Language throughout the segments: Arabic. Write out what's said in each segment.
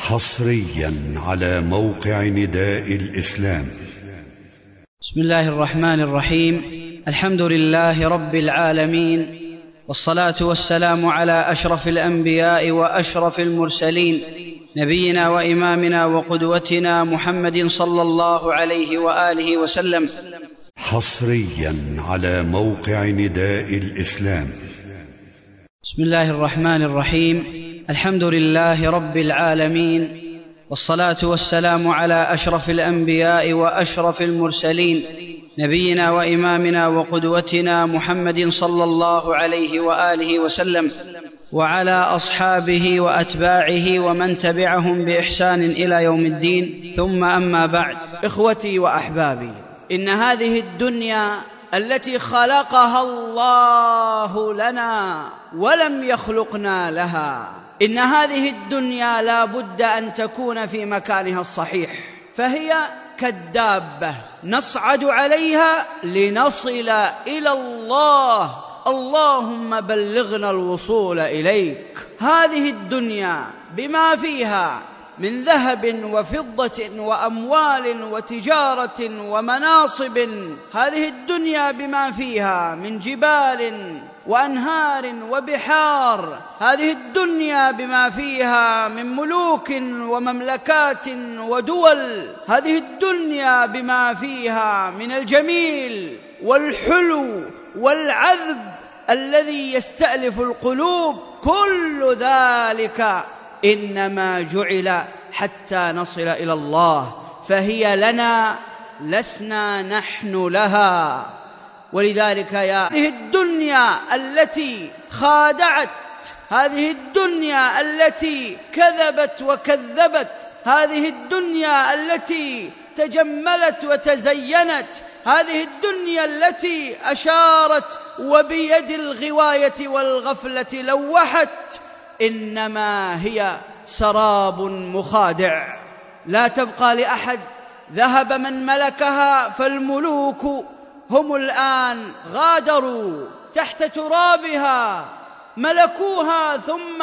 حصريا على موقع نداء الإسلام. بسم الله الرحمن الرحيم. الحمد لله رب العالمين، والصلاة والسلام على أشرف الأنبياء وأشرف المرسلين، نبينا وإمامنا وقدوتنا محمد صلى الله عليه وآله وسلم. حصريا على موقع نداء الإسلام. بسم الله الرحمن الرحيم. الحمد لله رب العالمين، والصلاة والسلام على أشرف الأنبياء وأشرف المرسلين، نبينا وإمامنا وقدوتنا محمد صلى الله عليه وآله وسلم، وعلى أصحابه وأتباعه ومن تبعهم بإحسان إلى يوم الدين، ثم أما بعد. إخوتي وأحبابي، إن هذه الدنيا التي خلقها الله لنا ولم يخلقنا لها، إن هذه الدنيا لا بد أن تكون في مكانها الصحيح، فهي كالدابة نصعد عليها لنصل إلى الله، اللهم بلغنا الوصول إليك. هذه الدنيا بما فيها من ذهب وفضة وأموال وتجارة ومناصب، هذه الدنيا بما فيها من جبال وأنهار وبحار، هذه الدنيا بما فيها من ملوك ومملكات ودول، هذه الدنيا بما فيها من الجميل والحلو والعذب الذي يستألف القلوب، كل ذلك إنما جعل حتى نصل إلى الله، فهي لنا لسنا نحن لها. ولذلك يا هذه الدنيا التي خادعت، هذه الدنيا التي كذبت وكذبت، هذه الدنيا التي تجملت وتزينت، هذه الدنيا التي أشارت وبيد الغواية والغفلة لوحت، إنما هي سراب مخادع لا تبقى لأحد. ذهب من ملكها، فالملوك هم الآن غادروا تحت ترابها، ملكوها ثم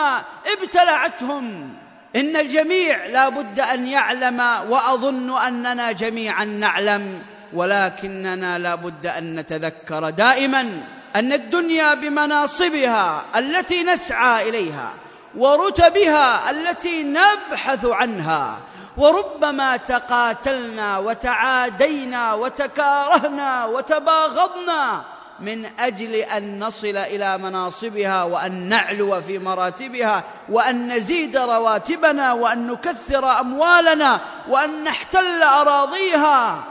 ابتلعتهم. إن الجميع لا بد أن يعلم، وأظن أننا جميعا نعلم، ولكننا لا بد أن نتذكر دائما أن الدنيا بمناصبها التي نسعى إليها ورتبها التي نبحث عنها، وربما تقاتلنا وتعادينا وتكارهنا وتباغضنا من أجل أن نصل إلى مناصبها، وأن نعلو في مراتبها، وأن نزيد رواتبنا، وأن نكثر أموالنا، وأن نحتل أراضيها.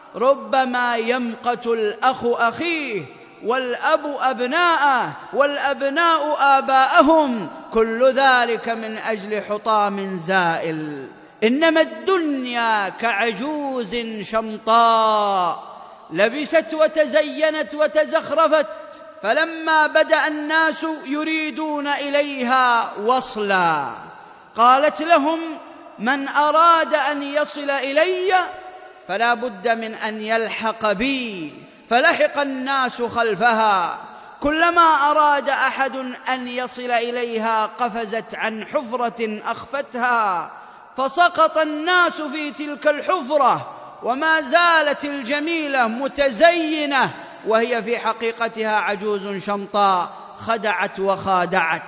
ربما يمقت الأخ أخيه، والأب أبناءه، والأبناء آباءهم، كل ذلك من أجل حطام زائل. إنما الدنيا كعجوز شمطاء لبست وتزينت وتزخرفت، فلما بدأ الناس يريدون إليها وصلا قالت لهم: من أراد أن يصل إلي فلا بد من أن يلحق بي، فلحق الناس خلفها. كلما أراد أحد أن يصل إليها قفزت عن حفرة أخفتها، فسقط الناس في تلك الحفرة، وما زالت الجميلة متزينة وهي في حقيقتها عجوز شمطاء، خدعت وخادعت،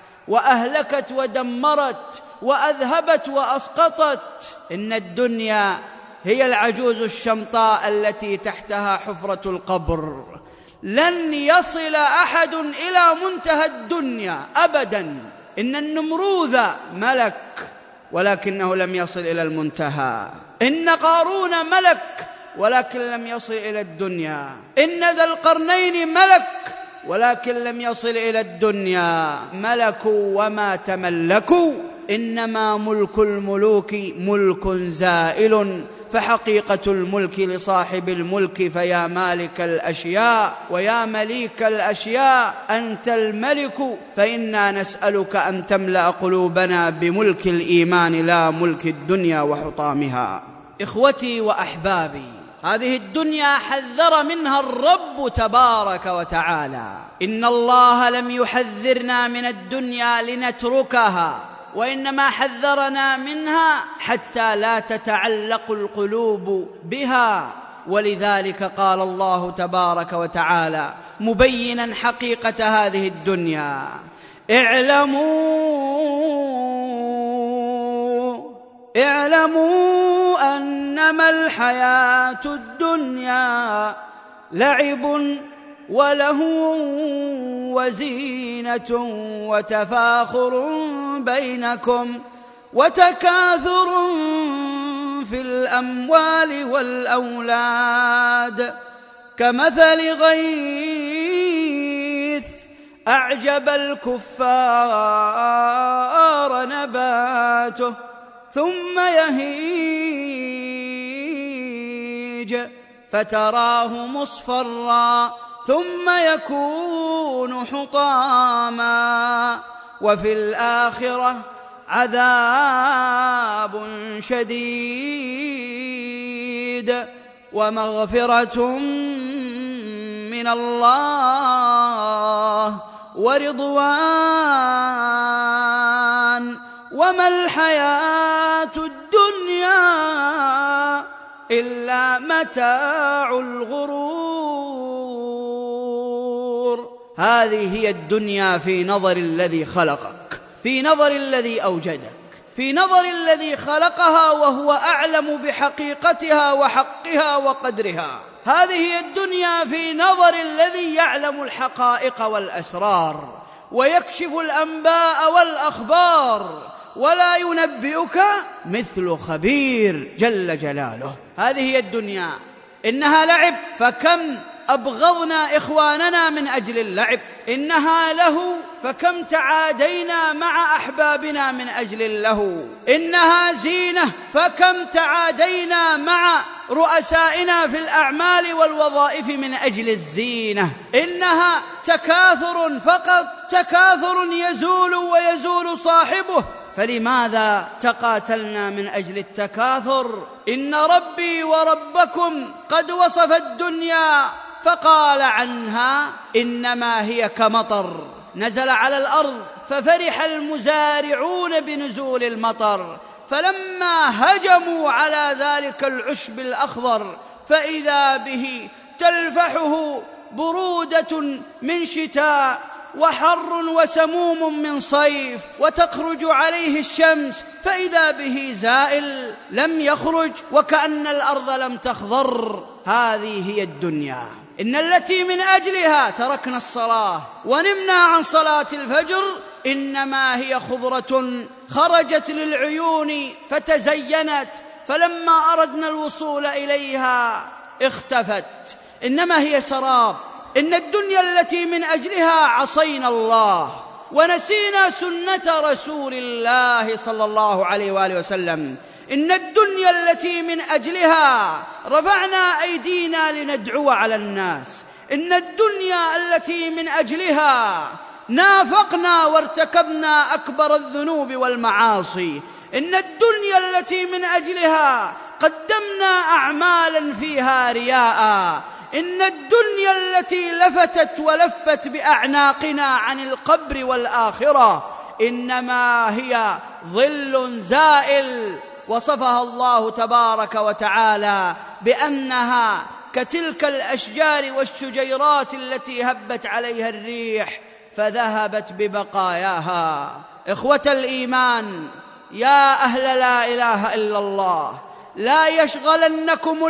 وأهلكت ودمرت، وأذهبت وأسقطت. إن الدنيا هي العجوز الشمطاء التي تحتها حفرة القبر. لن يصل أحد إلى منتهى الدنيا أبدا. إن النمروذ ملك ولكنه لم يصل إلى المنتهى، إن قارون ملك ولكن لم يصل إلى الدنيا، إن ذا القرنين ملك ولكن لم يصل إلى الدنيا. ملكوا وما تملكوا، إنما ملك الملوك ملك زائل، فحقيقة الملك لصاحب الملك. فيا مالك الأشياء ويا مليك الأشياء أنت الملك، فإنا نسألك أن تملأ قلوبنا بملك الإيمان لا ملك الدنيا وحطامها. إخوتي وأحبابي، هذه الدنيا حذر منها الرب تبارك وتعالى. إن الله لم يحذرنا من الدنيا لنتركها، وإنما حذرنا منها حتى لا تتعلق القلوب بها. ولذلك قال الله تبارك وتعالى مبينا حقيقة هذه الدنيا: اعلموا أنما الحياة الدنيا لعب ولهو وزينة وتفاخر بينكم وتكاثر في الأموال والأولاد كمثل غيث أعجب الكفار نباته ثم يهيج فتراه مصفرا ثم يكون حطاما وفي الآخرة عذاب شديد ومغفرة من الله ورضوان وما الحياة الدنيا إلا متاع الغرور. هذه هي الدنيا في نظر الذي خلقك، في نظر الذي أوجدك، في نظر الذي خلقها وهو أعلم بحقيقتها وحقها وقدرها. هذه هي الدنيا في نظر الذي يعلم الحقائق والأسرار ويكشف الأنباء والأخبار ولا ينبئك مثل خبير جل جلاله. هذه هي الدنيا، إنها لعب، فكم أبغضنا إخواننا من أجل اللعب. إنها له، فكم تعادينا مع أحبابنا من أجل اللهو. إنها زينة، فكم تعادينا مع رؤسائنا في الأعمال والوظائف من أجل الزينة. إنها تكاثر، فقط تكاثر يزول ويزول صاحبه، فلماذا تقاتلنا من أجل التكاثر؟ إن ربي وربكم قد وصف الدنيا فقال عنها إنما هي كمطر نزل على الأرض ففرح المزارعون بنزول المطر، فلما هجموا على ذلك العشب الأخضر فإذا به تلفحه برودة من شتاء وحر وسموم من صيف، وتخرج عليه الشمس فإذا به زائل لم يخرج وكأن الأرض لم تخضر. هذه هي الدنيا، إن التي من أجلها تركنا الصلاة ونمنا عن صلاة الفجر إنما هي خضرة خرجت للعيون فتزينت، فلما أردنا الوصول إليها اختفت، إنما هي سراب. إن الدنيا التي من أجلها عصينا الله ونسينا سنة رسول الله صلى الله عليه وآله وسلم. إن الدنيا التي من أجلها رفعنا أيدينا لندعو على الناس. إن الدنيا التي من أجلها نافقنا وارتكبنا أكبر الذنوب والمعاصي. إن الدنيا التي من أجلها قدمنا أعمالا فيها رياء. إن الدنيا التي لفتت ولفت بأعناقنا عن القبر والآخرة إنما هي ظل زائل، وصفها الله تبارك وتعالى بأنها كتلك الأشجار والشجيرات التي هبت عليها الريح فذهبت ببقاياها. إخوة الإيمان، يا أهل لا إله إلا الله، لا يشغلنكم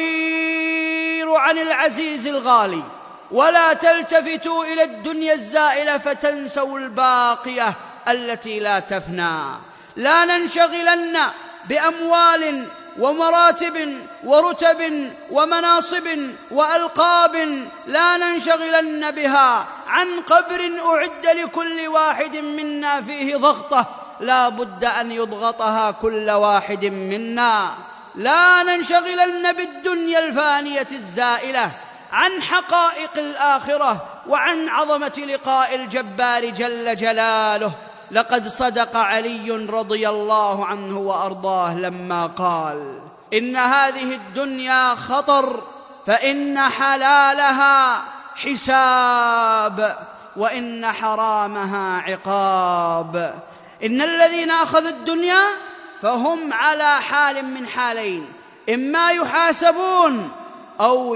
الحقير عن العزيز الغالي، ولا تلتفتوا إلى الدنيا الزائلة فتنسوا الباقية التي لا تفنى. لا ننشغلن بأموال ومراتب ورتب ومناصب وألقاب، لا ننشغلن بها عن قبر أعد لكل واحد منا فيه ضغطة لا بد أن يضغطها كل واحد منا. لا ننشغلن بالدنيا الفانية الزائلة عن حقائق الآخرة وعن عظمة لقاء الجبار جل جلاله. لقد صدق علي رضي الله عنه وأرضاه لما قال: إن هذه الدنيا خطر، فإن حلالها حساب وإن حرامها عقاب. إن الذين أخذوا الدنيا فهم على حال من حالين: إما يحاسبون أو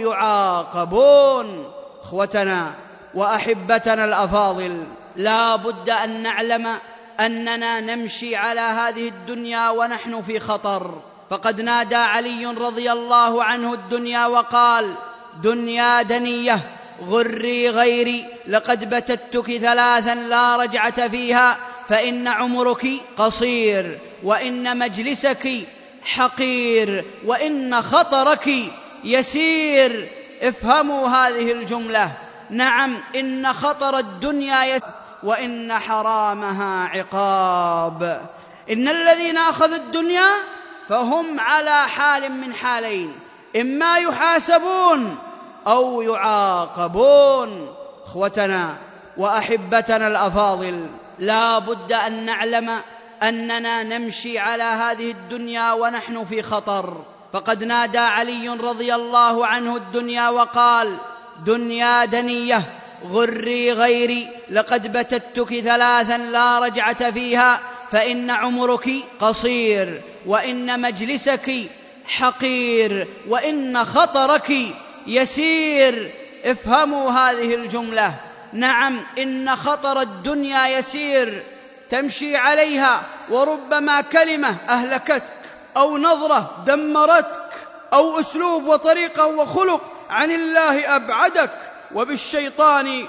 يعاقبون. إخوتنا وأحبتنا الأفاضل، لا بد أن نعلم أننا نمشي على هذه الدنيا ونحن في خطر. فقد نادى علي رضي الله عنه الدنيا وقال: دنيا دنية غري غيري، لقد بتتك ثلاثا لا رجعة فيها، فإن عمرك قصير، وإن مجلسك حقير، وإن خطرك يسير. افهموا هذه الجملة. نعم، إن خطر الدنيا يسير، وإن حرامها عقاب. إن الذين أخذوا الدنيا فهم على حال من حالين: إما يحاسبون أو يعاقبون. إخوتنا وأحبتنا الأفاضل، لا بد أن نعلم أننا نمشي على هذه الدنيا ونحن في خطر. فقد نادى علي رضي الله عنه الدنيا وقال: دنيا دنية غري غيري، لقد بتتك ثلاثا لا رجعة فيها، فإن عمرك قصير، وإن مجلسك حقير، وإن خطرك يسير. افهموا هذه الجملة. نعم، إن خطر الدنيا يسير، تمشي عليها وربما كلمة أهلكتك، أو نظرة دمرتك، أو أسلوب وطريقة وخلق عن الله أبعدك، وبالشيطان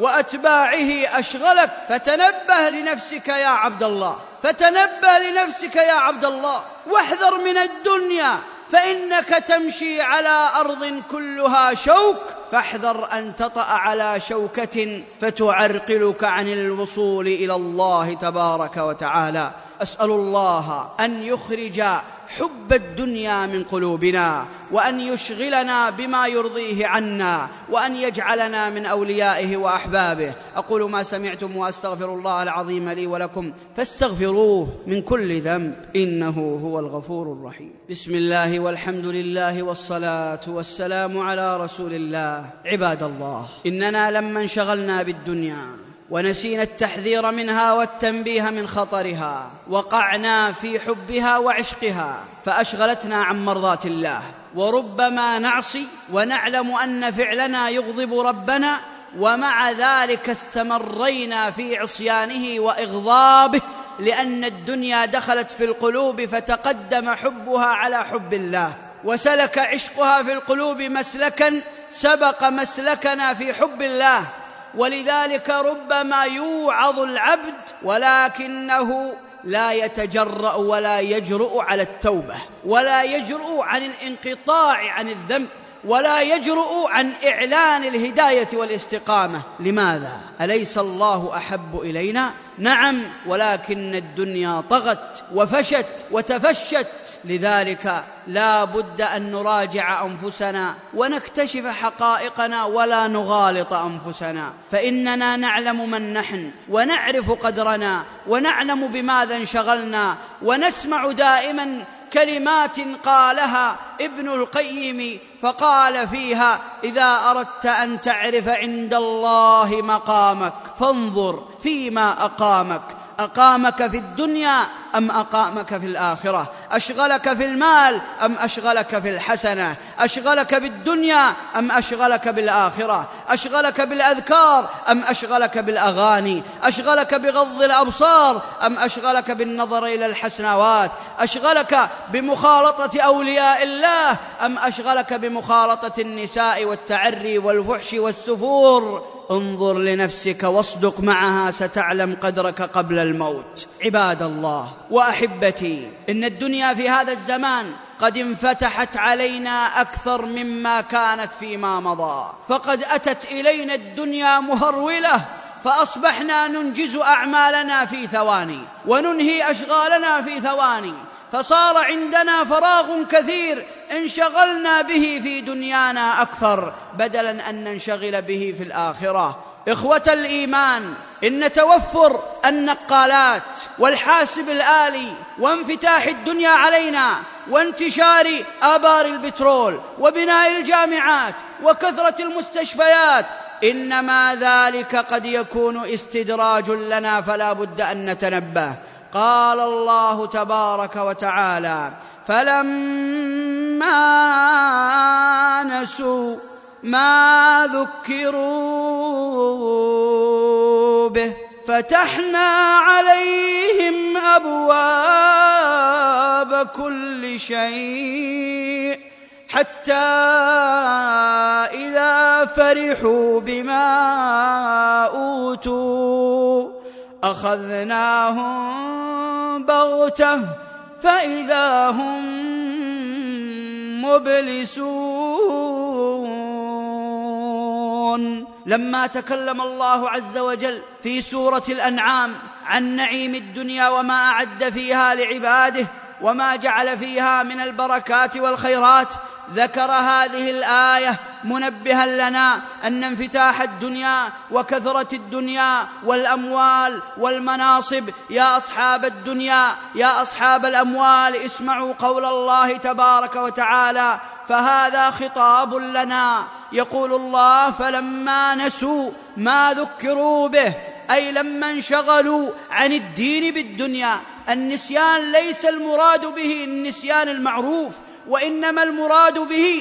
وأتباعه أشغلك. فتنبه لنفسك يا عبد الله، فتنبه لنفسك يا عبد الله، واحذر من الدنيا، فإنك تمشي على أرض كلها شوك، فاحذر أن تطأ على شوكة فتعرقلك عن الوصول إلى الله تبارك وتعالى. أسأل الله أن يخرج حب الدنيا من قلوبنا، وأن يشغلنا بما يرضيه عنا، وأن يجعلنا من أوليائه وأحبابه. أقول ما سمعتم وأستغفر الله العظيم لي ولكم، فاستغفروه من كل ذنب، إنه هو الغفور الرحيم. بسم الله والحمد لله والصلاة والسلام على رسول الله. عباد الله، إننا لما انشغلنا بالدنيا ونسينا التحذير منها والتنبيه من خطرها، وقعنا في حبها وعشقها، فأشغلتنا عن مرضاة الله. وربما نعصي ونعلم أن فعلنا يغضب ربنا، ومع ذلك استمرينا في عصيانه وإغضابه، لأن الدنيا دخلت في القلوب فتقدم حبها على حب الله، وسلك عشقها في القلوب مسلكا سبق مسلكنا في حب الله. ولذلك ربما يوعظ العبد ولكنه لا يتجرأ ولا يجرؤ على التوبة، ولا يجرؤ عن الانقطاع عن الذنب، ولا يجرؤ عن إعلان الهداية والاستقامة. لماذا؟ أليس الله أحب إلينا؟ نعم، ولكن الدنيا طغت وفشت وتفشت. لذلك لا بد أن نراجع أنفسنا ونكتشف حقائقنا ولا نغالط أنفسنا، فإننا نعلم من نحن، ونعرف قدرنا، ونعلم بماذا انشغلنا. ونسمع دائما كلمات قالها ابن القيم، فقال فيها: إذا أردت أن تعرف عند الله مقامك فانظر فيما أقامك، أقامك في الدنيا أم أقامك في الآخرة؟ أشغلك في المال أم أشغلك في الحسنة؟ أشغلك بالدنيا أم أشغلك بالآخرة؟ أشغلك بالأذكار أم أشغلك بالأغاني؟ أشغلك بغض الأبصار أم أشغلك بالنظر إلى الحسنوات؟ أشغلك بمخالطة أولياء الله أم أشغلك بمخالطة النساء والتعري والفحش والسفور؟ انظر لنفسك واصدق معها، ستعلم قدرك قبل الموت. عباد الله وأحبتي، إن الدنيا في هذا الزمان قد انفتحت علينا أكثر مما كانت فيما مضى، فقد أتت إلينا الدنيا مهرولة، فأصبحنا ننجز أعمالنا في ثواني وننهي أشغالنا في ثواني، فصار عندنا فراغ كثير انشغلنا به في دنيانا أكثر بدلاً أن ننشغل به في الآخرة. إخوة الإيمان، إن توفر النقالات والحاسب الآلي وانفتاح الدنيا علينا وانتشار آبار البترول وبناء الجامعات وكثرة المستشفيات، إنما ذلك قد يكون استدراج لنا، فلا بد أن نتنبه. قال الله تبارك وتعالى: فلما نسوا ما ذكروا به فتحنا عليهم أبواب كل شيء حتى إذا فرحوا بما أوتوا أخذناهم بغتة فإذا هم مبلسون. لما تكلم الله عز وجل في سورة الأنعام عن نعيم الدنيا وما أعد فيها لعباده وما جعل فيها من البركات والخيرات، ذكر هذه الآية منبها لنا أن انفتاح الدنيا وكثرة الدنيا والأموال والمناصب، يا أصحاب الدنيا يا أصحاب الأموال اسمعوا قول الله تبارك وتعالى، فهذا خطاب لنا. يقول الله: فلما نسوا ما ذكروا به، أي لما انشغلوا عن الدين بالدنيا. النسيان ليس المراد به النسيان المعروف، وإنما المراد به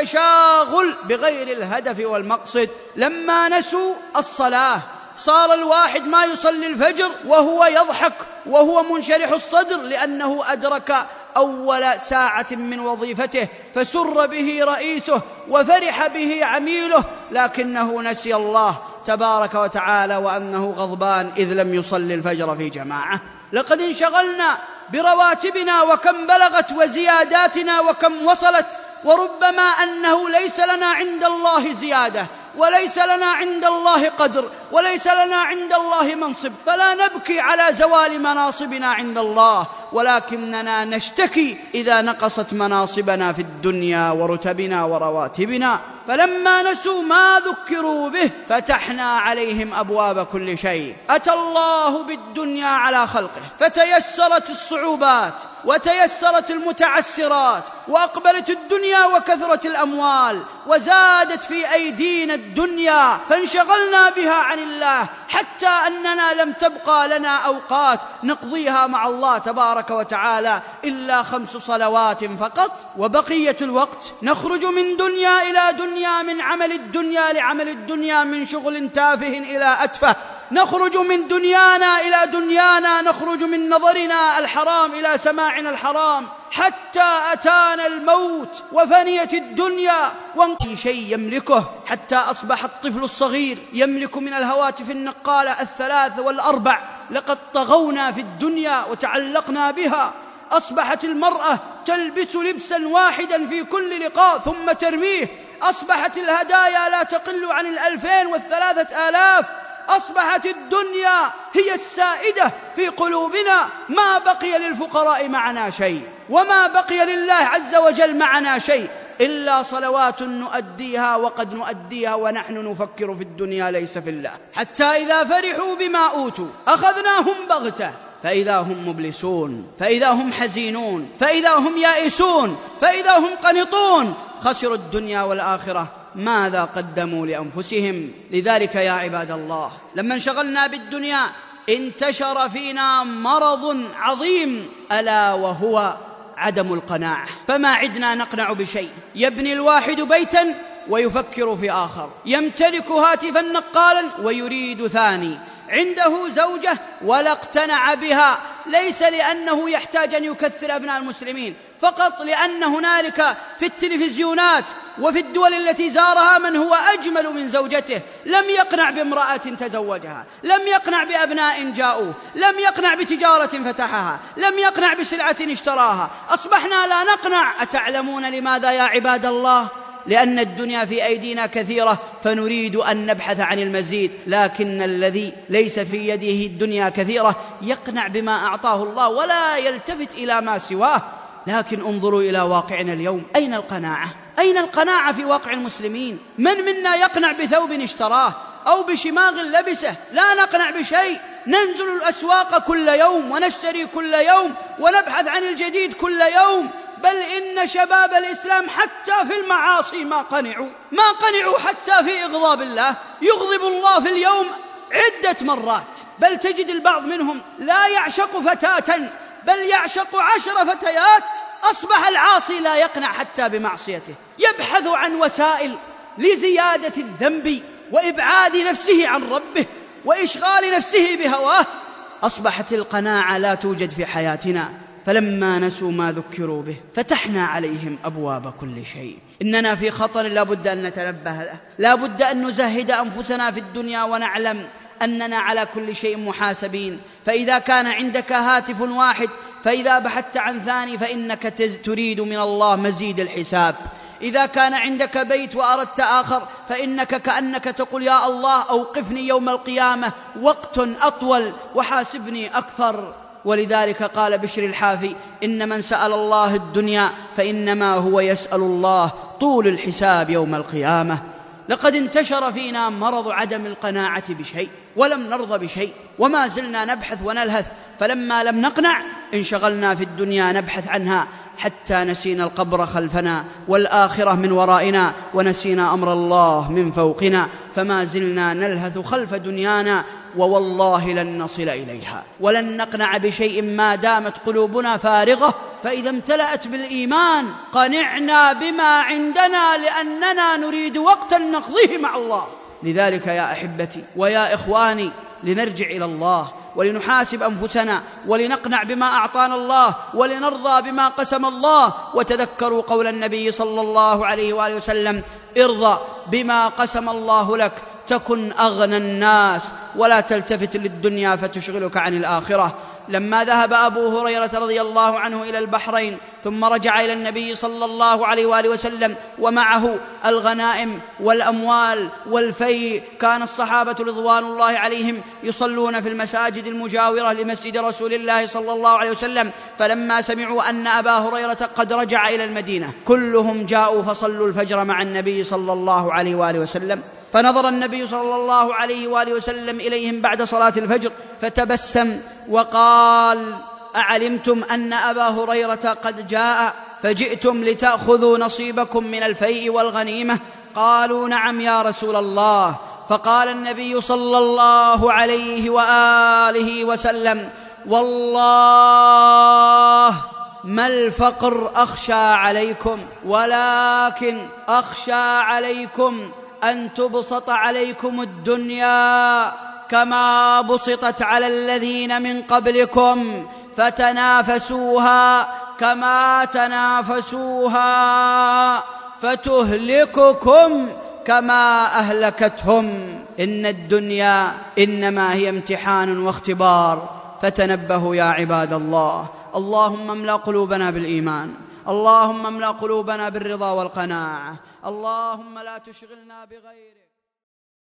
التشاغل بغير الهدف والمقصد. لما نسوا الصلاة صار الواحد ما يصلي الفجر وهو يضحك وهو منشرح الصدر، لأنه أدرك أول ساعة من وظيفته فسر به رئيسه وفرح به عميله، لكنه نسي الله تبارك وتعالى وأنه غضبان إذ لم يصلي الفجر في جماعة. لقد انشغلنا برواتبنا وكم بلغت وزياداتنا وكم وصلت، وربما أنه ليس لنا عند الله زيادة وليس لنا عند الله قدر وليس لنا عند الله منصب، فلا نبكي على زوال مناصبنا عند الله، ولكننا نشتكي إذا نقصت مناصبنا في الدنيا ورتبنا ورواتبنا. فلما نسوا ما ذكروا به فتحنا عليهم أبواب كل شيء. أتى الله بالدنيا على خلقه فتيسرت الصعوبات وتيسرت المتعسرات، وأقبلت الدنيا وكثرت الأموال، وزادت في أيدينا الدنيا فانشغلنا بها عن الله، حتى أننا لم تبقى لنا أوقات نقضيها مع الله تبارك وتعالى إلا 5 صلوات فقط، وبقية الوقت نخرج من دنيا إلى دنيا، من عمل الدنيا لعمل الدنيا، من شغل تافه إلى أتفه، نخرج من دنيانا إلى دنيانا، نخرج من نظرنا الحرام إلى سماعنا الحرام، حتى أتانا الموت وفنيت الدنيا وانقضى شيء يملكه، حتى أصبح الطفل الصغير يملك من الهواتف النقالة 3 و4. لقد طغونا في الدنيا وتعلقنا بها. أصبحت المرأة تلبس لبسا واحدا في كل لقاء ثم ترميه. أصبحت الهدايا لا تقل عن 2000 و3000. أصبحت الدنيا هي السائدة في قلوبنا. ما بقي للفقراء معنا شيء، وما بقي لله عز وجل معنا شيء إلا صلوات نؤديها وقد نؤديها ونحن نفكر في الدنيا ليس في الله. حتى إذا فرحوا بما أوتوا أخذناهم بغتة فإذا هم مبلسون، فإذا هم حزينون، فإذا هم يائسون، فإذا هم قنطون. خسروا الدنيا والآخرة، ماذا قدموا لأنفسهم؟ لذلك يا عباد الله، لما انشغلنا بالدنيا انتشر فينا مرض عظيم، ألا وهو عدم القناعة. فما عدنا نقنع بشيء. يبني الواحد بيتا ويفكر في آخر، يمتلك هاتفا نقالا ويريد ثاني، عنده زوجة ولا اقتنع بها، ليس لأنه يحتاج أن يكثر أبناء المسلمين، فقط لأن هنالك في التلفزيونات وفي الدول التي زارها من هو أجمل من زوجته. لم يقنع بامرأة تزوجها، لم يقنع بأبناء جاءوه، لم يقنع بتجارة فتحها، لم يقنع بسلعة اشتراها. أصبحنا لا نقنع. أتعلمون لماذا يا عباد الله؟ لأن الدنيا في أيدينا كثيرة فنريد أن نبحث عن المزيد، لكن الذي ليس في يده الدنيا كثيرة يقنع بما أعطاه الله ولا يلتفت إلى ما سواه. لكن انظروا إلى واقعنا اليوم، أين القناعة؟ أين القناعة في واقع المسلمين؟ من منا يقنع بثوب اشتراه أو بشماغ لبسه؟ لا نقنع بشيء. ننزل الأسواق كل يوم ونشتري كل يوم ونبحث عن الجديد كل يوم. بل إن شباب الإسلام حتى في المعاصي ما قنعوا حتى في إغضاب الله. يغضب الله في اليوم عدة مرات، بل تجد البعض منهم لا يعشق فتاة بل يعشق 10 فتيات. أصبح العاصي لا يقنع حتى بمعصيته، يبحث عن وسائل لزيادة الذنب وإبعاد نفسه عن ربه وإشغال نفسه بهواه. أصبحت القناعة لا توجد في حياتنا، فلما نسوا ما ذكروا به فتحنا عليهم أبواب كل شيء. إننا في خطر لا بد أن نتنبه له، لا بد أن نزهد أنفسنا في الدنيا ونعلم أننا على كل شيء محاسبين. فإذا كان عندك هاتف واحد فإذا بحثت عن ثاني فإنك تريد من الله مزيد الحساب. إذا كان عندك بيت وأردت آخر فإنك كأنك تقول يا الله أوقفني يوم القيامة وقت أطول وحاسبني أكثر. ولذلك قال بشر الحافي إن من سأل الله الدنيا فإنما هو يسأل الله طول الحساب يوم القيامة. لقد انتشر فينا مرض عدم القناعة بشيء ولم نرضى بشيء، وما زلنا نبحث ونلهث، فلما لم نقنع انشغلنا في الدنيا نبحث عنها حتى نسينا القبر خلفنا والآخرة من ورائنا، ونسينا أمر الله من فوقنا، فما زلنا نلهث خلف دنيانا، ووالله لن نصل إليها ولن نقنع بشيء ما دامت قلوبنا فارغة. فإذا امتلأت بالإيمان قنعنا بما عندنا لأننا نريد وقتا نقضيه مع الله. لذلك يا أحبتي ويا إخواني لنرجع إلى الله ولنحاسب أنفسنا ولنقنع بما أعطانا الله ولنرضى بما قسم الله. وتذكروا قول النبي صلى الله عليه وآله وسلم ارضى بما قسم الله لك تكن أغنى الناس ولا تلتفت للدنيا فتشغلك عن الآخرة. لما ذهب أبو هريرة رضي الله عنه إلى البحرين ثم رجع إلى النبي صلى الله عليه وآله وسلم ومعه الغنائم والأموال والفيء، كان الصحابة رضوان الله عليهم يصلون في المساجد المجاورة لمسجد رسول الله صلى الله عليه وسلم، فلما سمعوا أن أبا هريرة قد رجع إلى المدينة كلهم جاءوا فصلوا الفجر مع النبي صلى الله عليه وآله وسلم. فنظر النبي صلى الله عليه وآله وسلم إليهم بعد صلاة الفجر فتبسم وقال أعلمتم أن أبا هريرة قد جاء فجئتم لتأخذوا نصيبكم من الفيء والغنيمة؟ قالوا نعم يا رسول الله. فقال النبي صلى الله عليه وآله وسلم والله ما الفقر أخشى عليكم، ولكن أخشى عليكم أن تبسط عليكم الدنيا كما بسطت على الذين من قبلكم فتنافسوها كما تنافسوها فتهلككم كما أهلكتهم. إن الدنيا إنما هي امتحان واختبار، فتنبهوا يا عباد الله. اللهم املأ قلوبنا بالإيمان، اللهم املأ قلوبنا بالرضا والقناعة، اللهم لا تشغلنا بغيرك.